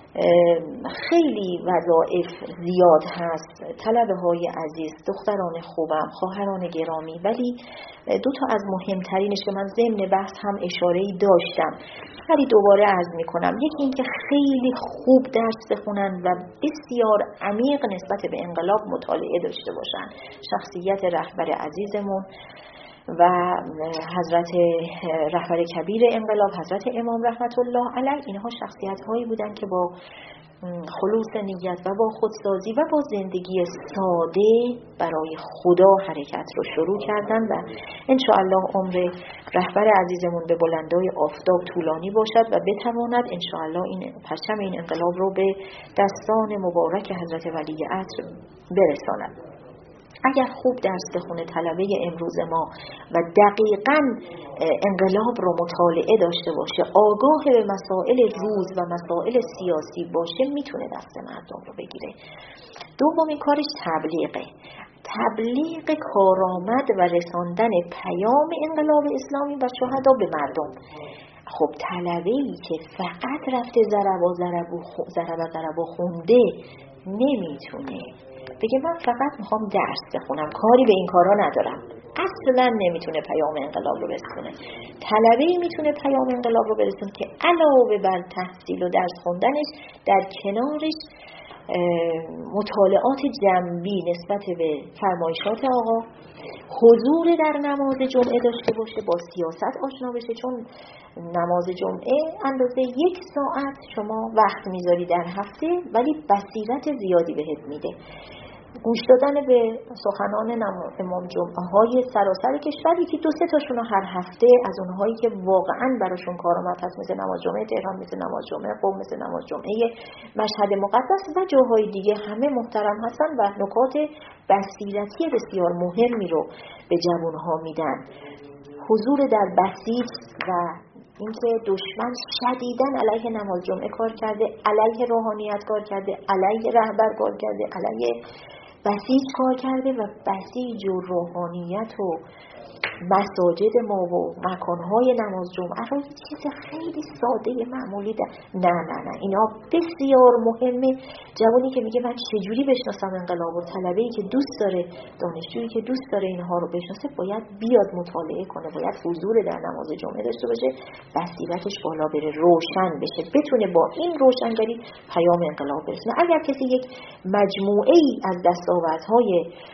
خیلی وظایف زیاد هست، طلبه های عزیز، دختران خوبم، خواهران گرامی، ولی دو تا از مهمترینش که من ضمن بحث هم اشاره‌ای داشتم ولی دوباره عرض میکنم. یکی این که خیلی خوب درس بخونن و بسیار عمیق نسبت به انقلاب مطالعه داشته باشن. شخصیت رهبر عزیزمون و حضرت رهبر کبیر انقلاب حضرت امام رحمت الله علیه، اینها شخصیت هایی بودن که با خلوص نیت و با خودسازی و با زندگی ساده برای خدا حرکت رو شروع کردن و انشاءالله عمر رهبر عزیزمون به بلندای آفتاب طولانی باشد و بتواند انشاءالله این پرچم این انقلاب رو به دستان مبارک حضرت ولی عصر برساند. اگر خوب درس بخونه طلبه امروز ما و دقیقاً انقلاب رو مطالعه داشته باشه، آگاه به مسائل روز و مسائل سیاسی باشه، میتونه دست مردم رو بگیره. دومین کارش تبلیغه. تبلیغ کارآمد و رساندن پیام انقلاب اسلامی و شهدا به مردم. خب طلبه‌ای که فقط رفته ضربا ضربا ضربا ضربا خونده نمیتونه بگه من فقط میخوام درس بخونم، کاری به این کارا ندارم، اصلا نمیتونه پیام انقلاب رو برسونه. طلبه‌ای میتونه پیام انقلاب رو برسونه که علاوه بر تحصیل و درس خوندنش در کنارش مطالعات جنبی نسبت به فرمایشات آقا، حضور در نماز جمعه داشته باشه، با سیاست آشنا بشه، چون نماز جمعه اندازه یک ساعت شما وقت میذاری در هفته ولی بصیرت زیادی بهت میده. گوش دادن به سخنان امام جمعه های سراسر کشور، یکی دو سه تاشون هر هفته از اونهایی که واقعا براشون کارآمد هست، مثل نماز جمعه تهران، مثل نماز جمعه قم، مثل نماز جمعه مشهد مقدس و جاهای دیگه، همه محترم هستن و نکات بصیرتی بسیار مهمی رو به جوانها میدن. حضور در بسیج و اینکه دشمن شدیداً علیه نماز جمعه کار کرده، علیه روحانیت کار کرده، علیه رهبر کار کرده، علیه بسیج کار کرده و بسیج و روحانیت و مساجد ما و مکانهای نماز جمعه رو یه چیز خیلی ساده معمولی ده. نه نه نه اینا بسیار مهمه. جوانی که میگه من چجوری بشناسم انقلاب و طلبه‌ای که دوست داره، دانشجویی که دوست داره اینها رو بشناسه، باید بیاد مطالعه کنه، باید حضور در نماز جمعه داشته باشه، بصیرتش بالا بره، روشن بشه، بتونه با این روشنگری پیام انقلاب برسونه. اگر کسی یک مجموعه ای از دستاوردهای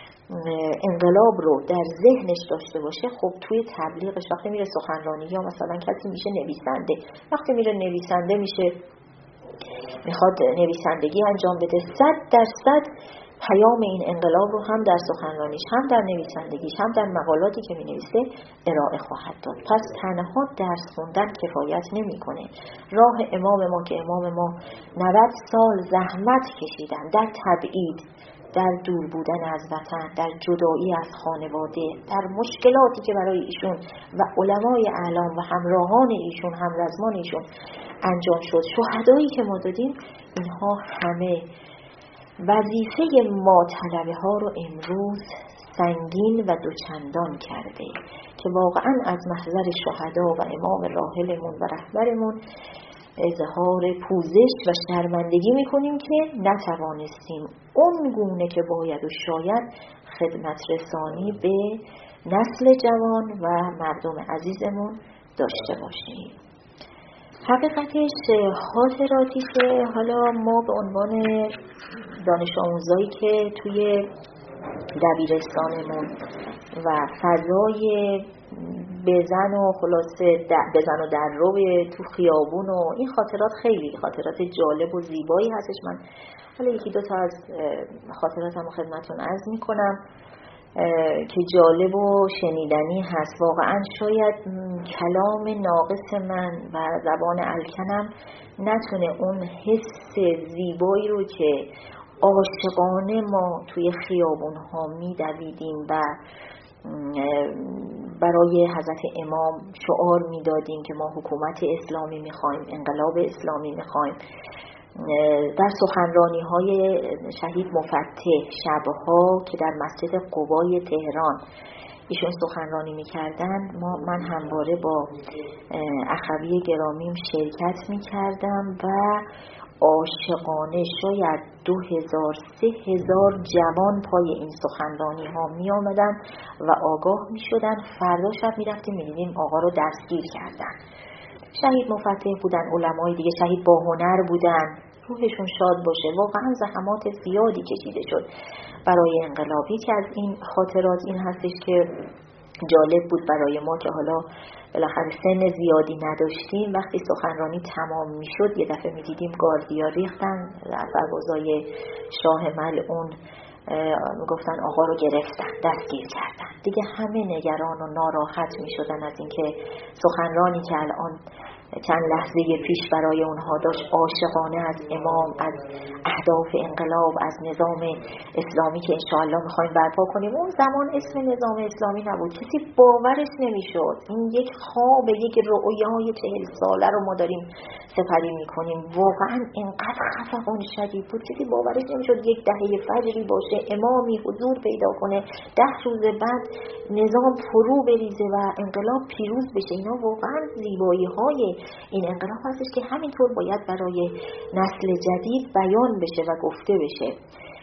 انقلاب رو در ذهنش داشته باشه، خب توی تبلیغش وقتی میره سخنرانی، یا مثلا کسی میشه نویسنده، وقتی میره نویسنده میشه، میخواد نویسندگی انجام بده، صد درصد پیام این انقلاب رو هم در سخنرانیش، هم در نویسندگیش، هم در مقالاتی که مینویسه ارائه خواهد داد. پس تنها درس خوندن کفایت نمیکنه. راه امام ما که امام ما نود سال زحمت کشیدن در تبعید، در دور بودن از وطن، در جدایی از خانواده، در مشکلاتی که برای ایشون و علمای اعلام و همراهان ایشون، همرزمان ایشون انجام شد، شهدایی که ما دادیم، اینها همه وظیفه ما طلبه ها رو امروز سنگین و دوچندان کرده که واقعا از محضر شهدا و امام راحلمون و رهبرمون اظهار پوزش و شرمندگی میکنیم که نتوانستیم اون گونه که باید و شاید خدمت رسانی به نسل جوان و مردم عزیزمون داشته باشیم. حقیقتش خاطراتی که حالا ما به عنوان دانش آموزایی که توی دبیرستانمون و فضای بزن و خلاصه بزن و در رو تو خیابون و این خاطرات خیلی خاطرات جالب و زیبایی هستش. من حالا یکی دو تا از خاطراتم خدمتتون عرض میکنم که جالب و شنیدنی هست. واقعا شاید کلام ناقص من و زبان الکنم نتونه اون حس زیبایی رو که عاشقانه ما توی خیابون ها میدویدیم و برای حضرت امام شعار میدادیم که ما حکومت اسلامی میخوایم، انقلاب اسلامی میخوایم. در سخنرانی های شهید مفتح شبها که در مسجد قبای تهران ایشون سخنرانی میکردن، ما من همواره با اخوی گرامیم شرکت میکردم و عاشقانه شاید دو هزار سه هزار جوان پای این سخنرانی ها می آمدن و آگاه می شدن. فردا شب می رفتیم می دیدیم آقا رو دستگیر کردن. شهید مفتح بودن، علمای دیگه شهید با هنر بودن، روحشون شاد باشه. واقعا زحمات زیادی کشیده شد برای انقلاب. یکی از این خاطرات این هستش که جالب بود برای ما که حالا بالاخره سن زیادی نداشتیم. وقتی سخنرانی تمام میشد یه دفعه میدیدیم گاردیا ریختن، برگزای شاه ملعون میگفتن آقا رو گرفتن، دستگیر کردن. دیگه همه نگران و ناراحت میشدن از اینکه سخنرانی که الان چند لحظه پیش برای اونها داشت عاشقانه از امام، از اهداف انقلاب، از نظام اسلامی که انشاءالله میخوایم برپا کنیم. اون زمان اسم نظام اسلامی نبود، کسی باورش نمیشد. این یک خواب، یک رؤیای چهل ساله رو ما داریم سپری میکنیم. واقعا اینقدر خفقان شدید بود، کسی باورش نمیشد یک دهه فجری باشه، امامی حضور پیدا کنه، ده روز بعد نظام فرو بریزه و انقلاب پیروز بشه. اینا واقعا زیبایی های این انقلاب هستش که همینطور باید برای نسل جدید بیان بشه و گفته بشه.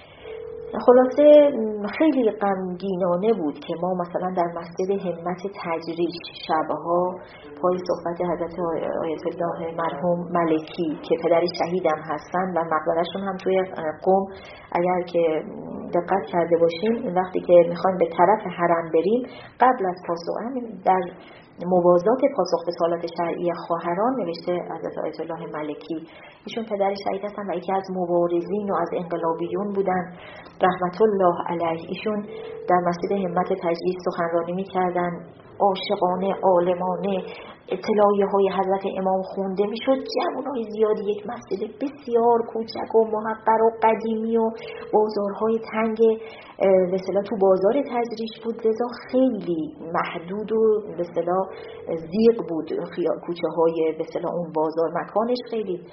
خلاصه خیلی غمگینانه بود که ما مثلا در مسجد همت تجریش شبها پای صحبت حضرت آیت الله مرحوم ملکی که پدر شهیدم هستن و مقبرشون هم توی قم، اگر که دقت کرده باشیم وقتی که میخوایم به طرف حرم بریم قبل از پاسخ در موازات پاسخ به سوالات شرعی خواهران نوشته حضرت آیت الله ملکی. ایشون پدر شهید هستن و یکی از مبارزین و از انقلابیون بودن رحمت الله علیه. ایشون در مسجد همت تجدید سخنرانی می‌کردن، عاشقانه، عالمانه اطلاعیه های حضرت امام خونده میشد. جوانای زیادی، یک مسجد بسیار کوچک و محقر و قدیمی و بازارهای تنگ به اصطلاح تو بازار تجریش بود، لذا خیلی محدود و به اصطلاح ضیق بود کوچه های به اصطلاح اون بازار، مکانش خیلی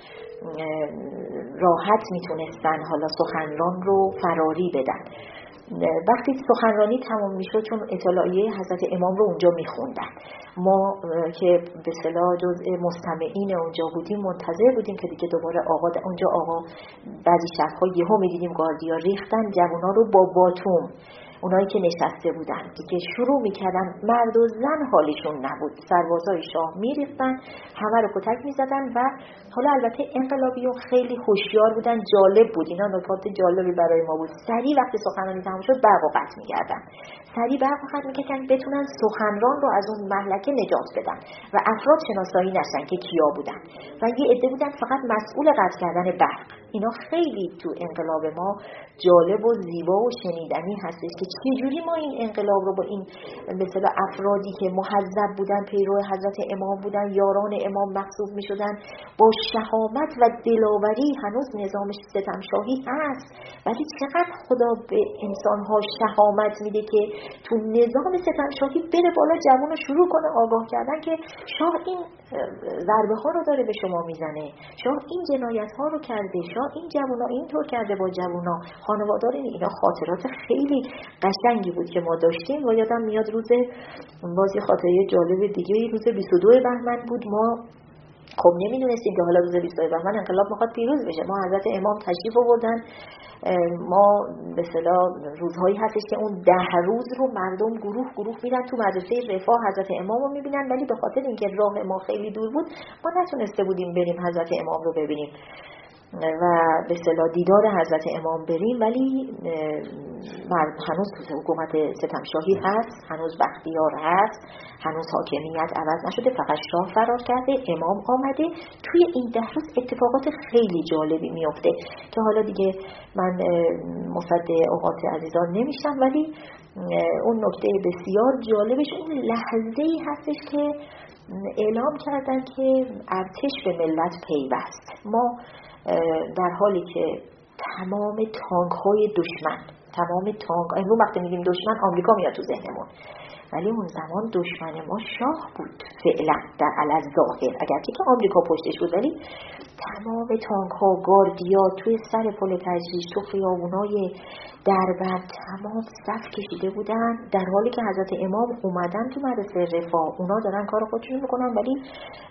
راحت میتونستن حالا سخنران رو فراری بدن. وقتی سخنرانی تمام میشد، چون اطلاعیه حضرت امام رو اونجا میخوندن، ما که به اصطلاح جزء مستمعین اونجا بودیم منتظر بودیم که دیگه دوباره آقا اونجا آقا بعضی شب‌ها یهو می‌دیدیم گاردیا ریختن جوونا رو با باتوم، اونایی که نشسته بودن دیگه شروع میکردن، مرد و زن حالشون نبود، سربازای شاه میریختن، همه رو کتک میزدن. و حالا البته انقلابیون خیلی هوشیار بودن، جالب بود، اینا نکات جالبی برای ما بود. سریع وقتی سخنرانی تموم شد برق و قطع میکردن، سریع برق و قطع میکردن بتونن سخنران رو از اون مهلکه نجات بدن و افراد شناسایی نشن که کیا بودن. و یه عده بودن فقط مسئول قطع کردن برق. اینا خیلی تو انقلاب ما جالب و زیبا و شنیدنی هستش که چجوری ما این انقلاب رو با این مثلا افرادی که مهذب بودن، پیرو حضرت امام بودن، یاران امام محسوب می شدن، با شهامت و دلاوری، هنوز نظام ستمشاهی هست ولی چقدر خدا به انسانها شهامت میده که تو نظام ستمشاهی بره بالا جوان رو شروع کنه آگاه کردن که شاه این ضربه ها رو داره به شما میزنه، شاه این جنایت ها رو کرده، شاه این جوونا اینطور کرده با جوونا، خانوادار اینا. خاطرات خیلی قشنگی بود که ما داشتیم. و یادم میاد روز بازی خاطره جالب دیگه، روز بیست و دوم بهمن بود. ما خب نمیدونستیم که حالا روز بیست و دوم بهمن انقلاب میخواد پیروز بشه. ما حضرت امام تشریف آوردن، ما به اصطلاح روزهایی هستش که اون ده روز رو مردم گروه گروه میرن تو مدرسه رفاه حضرت امام رو میبینن، ولی به خاطر اینکه راه ما خیلی دور بود ما نتونسته بودیم بریم حضرت امام رو ببینیم و به اصطلاح دیدار حضرت امام بریم. ولی هنوز حکومت ستمشاهی هست، هنوز بختیار هست، هنوز حاکمیت عوض نشده، فقط شاه فرار کرده، امام آمده. توی این ده روز اتفاقات خیلی جالبی میفته که حالا دیگه من مصد اوقات عزیزان نمیشم، ولی اون نکته بسیار جالبش اون لحظه‌ای هستش که اعلام کردن که ارتش به ملت پیوست. ما در حالی که تمام تانک های دشمن، تمام تانک، امروز وقتی میگیم دشمن آمریکا میاد تو ذهنمون، ولی اون زمان دشمن ما شاه بود فعلا در علل ظاهر، اگرچه که آمریکا پشتش بود، ولی تمام تانک ها، گاردیا توی سر پل تجریش، تو خیابونای دربند تمام صف کشیده بودن، در حالی که حضرت امام اومدن تو مدرسه رفاه. اونا دارن کار خودشون میکنن، ولی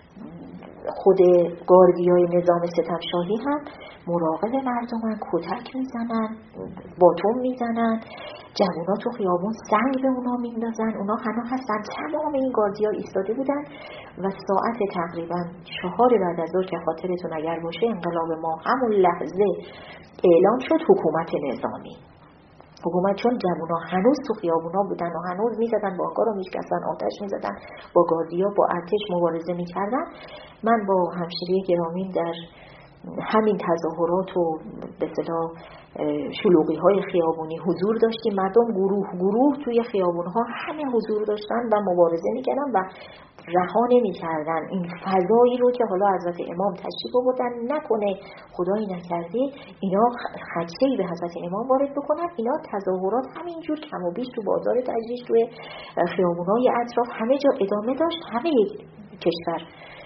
خود گاردیای نظام ستمشاهی هم مراقب مردمن، کتک میزنن، باتوم میزنن، جوونا تو خیابون سنگ به اونا میندازن، اونا هنوز هستن. تمام این گاردیا ایستاده بودن و ساعت تقریبا چهار بعد از ظهر که خاطرتون اگر باشه انقلاب ما همون لحظه اعلام شد حکومت نظامی. حکومت چون جوونا هنوز تو خیابونا بودن و هنوز میزدن، بانک‌ها رو میشکستن، آتش میزدن، با گاردیا با ارتش مبارزه میکردن. من با همشیره گرامی در همین تظاهرات و به اصطلاح شلوغی‌های خیابونی حضور داشتیم. مردم گروه گروه توی خیابون‌ها همه حضور داشتن و مبارزه میکردن و رها نمی‌کردن این فضایی رو که حالا حضرت امام تشریف آوردن، نکنه خدایی نکرده اینا خدشه‌ای به حضرت امام وارد بکنن. اینا تظاهرات همینجور کم و بیش تو بازار تجریش، توی خیابون‌های اطراف همه جا ادامه داشت، همه کشور.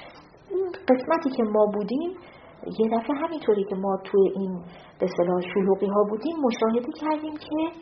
قسمتی که ما بودیم یه دفعه همینطوری که ما توی این به اصطلاح شلوغی ها بودیم مشاهده کردیم که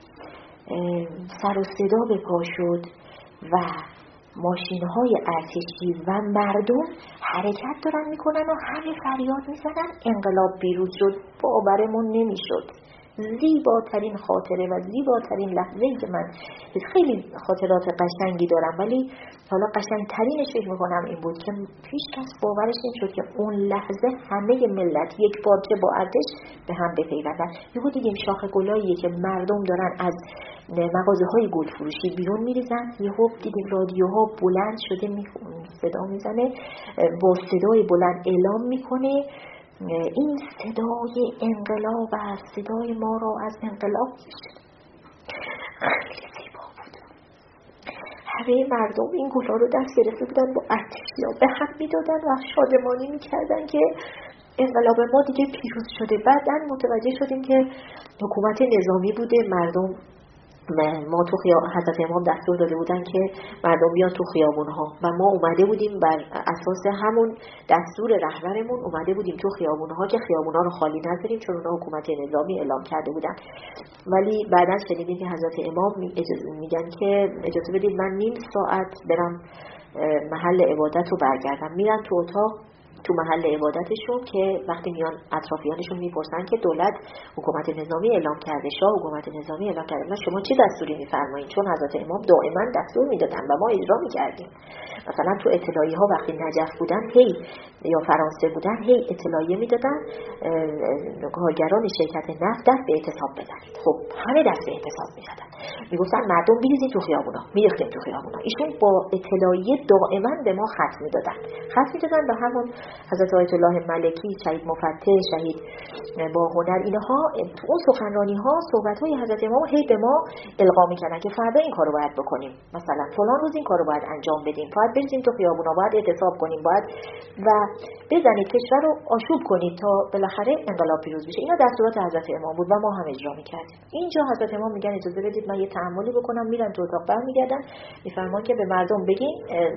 سر و صدا به پا شد و ماشین های ارتشی و مردم حرکت دارن میکنن و همه فریاد میزنن انقلاب پیروز شد. باورمون نمیشد. زیباترین خاطره و زیباترین لحظه‌ای که من خیلی خاطرات قشنگی دارم، ولی حالا قشنگترینش فکر میکنم این بود که هیچ کس باورش نمیشد که اون لحظه همه ملت یک پارچه با ارتش به هم بپیوندن. یهو دیدیم شاخ گلاییه که مردم دارن از مغازه های گل فروشی بیرون میریزن. یهو دیدیم رادیوها بلند شده می صدا میزنه، با صدای بلند اعلام میکنه این صدای انقلاب است، صدای ما را از انقلاب میشه. خیلی زیبا بود. همه مردم این گلا رو دست گرفته بودن، با ارتشیا به هم میدادن و شادمانی میکردن که انقلاب ما دیگه پیروز شده. بعداً متوجه شدیم که حکومت نظامی بوده، مردم ما تو خیابون حضرت امام دستور داده بودن که مردم بیان تو خیابون‌ها و ما اومده بودیم بر اساس همون دستور رهبرمون اومده بودیم تو خیابون‌ها که خیابون‌ها رو خالی نذاریم، چون اونها حکومت نظامی اعلام کرده بودن. ولی بعداً شنیدیم که حضرت امام اجازه میگن که اجازه بدید من نیم ساعت برم محل عبادت رو برگردم. میرن تو اتاق تو محل عبادتشون که وقتی میان اطرافیانشون میپرسن که دولت حکومت نظامی اعلام کرده، شاه حکومت نظامی اعلام کرده، شما چه دستوری میفرمایید؟ چون حضرت امام دائما دستور میدادن و ما اجرا میکردیم. مثلا تو اطلاعیه ها وقتی نجف بودن هی یا فرانسه بودن هی اطلاعیه میدادن کارگران شرکت نفت دست به اعتصاب بزنید. خب همه دست به اعتصاب میزدن، میگفتن مردم بریزید تو خیابونا، میریختیم تو خیابونا. ایشون با اطلاعیه دائما به ما خط میدادن خط میدادن و همون حضرت آیت الله ملکی، شهید مفتح، شهید با هنر، اینها تو اون سخنرانی ها صحبت های حضرت امام هی به ما القا میکنن که فردا این کارو باید بکنیم، مثلا فلان روز این کارو باید انجام بدیم، باید بریزیم تو خیابونا، باید اعتصاب کنیم، باید و بزنید کشور رو آشوب کنید تا بالاخره انقلاب پیروز بشه. اینا دستورات حضرت امام بود و ما هم اجرا میکردیم. اینجا حضرت امام میگن اجازه بدید من یه تأملی بکنم، میرن تو اتاق برمیگردن میفرمان که به مردم بگین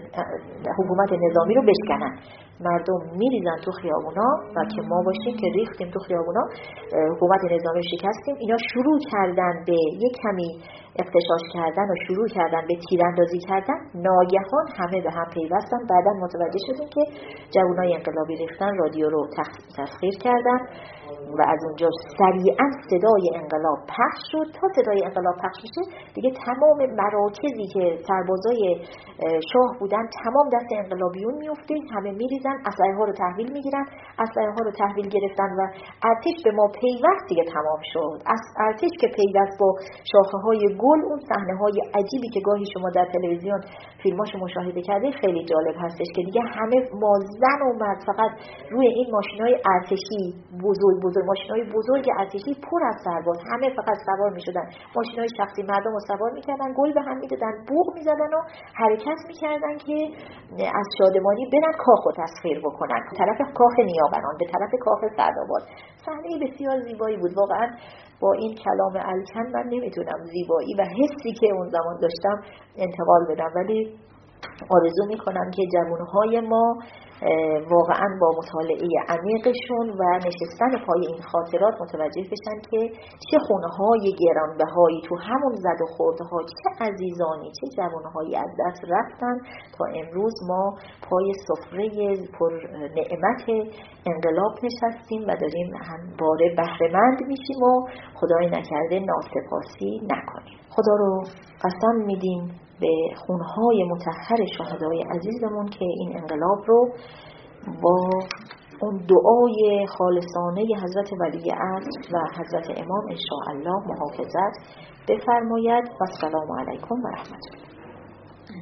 حکومت نظامی رو بشکنن. مردم میریزن تو خیابونا و که ما باشیم که ریختیم تو خیابونا، حکومت نظامی رو شکستیم. اینا شروع کردن به یک کمی اغتشاش کردن و شروع کردن به تیراندازی کردن. ناگهان همه به هم پیوستن. بعداً متوجه شدیم که جوانای انقلابی ریختن، رادیو رو تسخیر کردن و از اونجا سریعا صدای انقلاب پخش شد. تا صدای انقلاب پخش میشه دیگه تمام مراکزی که سربازای شاه بودن تمام دست انقلابیون میفته، همه میریزن، اسلحه ها رو تحویل میگیرن. اسلحه ها رو تحویل گرفتن و ارتش به ما پیوست دیگه تمام شد. از ارتش که پیوست با شاخه های گل، اون صحنه های عجیبی که گاهی شما در تلویزیون فیلماشو مشاهده کردید خیلی جالب هستش که دیگه همه ما زن و مرد فقط روی این ماشینای ارتشی بزرگ بزرگ ماشینای بزرگ ارتشی پر از سرباز، همه فقط سوار میشدن، ماشینای شخصی مردم رو سوار میکردن، گل به هم میدادن، بوق میزدن و حرکت میکردن که از شادمانی برن کاخ رو تسخیر بکنن، به طرف کاخ نیابران، به طرف کاخ سعدآباد. صحنه بسیار زیبایی بود واقعا. با این کلام الکن من نمیتونم زیبایی و حسی که اون زمان داشتم انتقال بدم، ولی آرزو میکنم که جوانهای ما واقعا با مطالعه عمیقشون و نشستن پای این خاطرات متوجه بشن که چه خونه‌های گرانبهایی تو همون زد و خوردها، چه عزیزانی، چه جوانهایی از دست رفتن تا امروز ما پای سفره پر نعمت انقلاب نشستیم و داریم همواره بهره‌مند میشیم و خدای نکرده ناسپاسی نکنیم. خدا رو قسم میدیم به خونهای مطهر شهدای عزیزمون که این انقلاب رو با اون دعای خالصانه حضرت ولی عصر و حضرت امام انشاءالله محافظت بفرماید. و السلام علیکم و رحمت الله.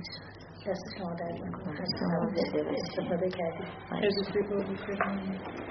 دست شما درد نکنه. استفاده کردید.